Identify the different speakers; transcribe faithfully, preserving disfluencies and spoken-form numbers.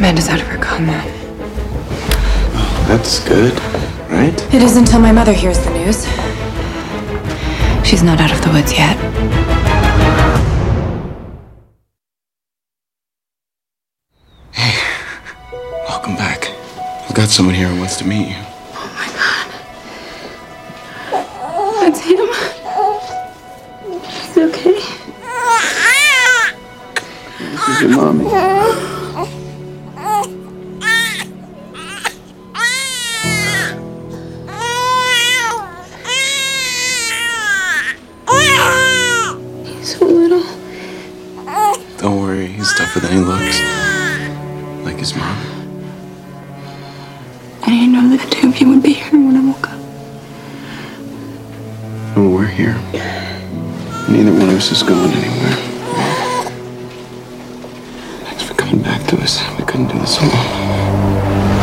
Speaker 1: Amanda's out of her coma.
Speaker 2: Oh, that's good, right?
Speaker 1: It is until my mother hears the news. She's not out of the woods yet.
Speaker 2: Hey, welcome back. I've got someone here who wants to meet you.
Speaker 1: Oh my God. That's him. He's okay.
Speaker 2: This is your mommy.
Speaker 1: He's so little.
Speaker 2: Don't worry, he's tougher than he looks. Like his mom.
Speaker 1: I didn't know that the two of you would be here when I woke up.
Speaker 2: Oh, we're here. Neither one of us is going anywhere. Thanks for coming back to us. We couldn't do this alone.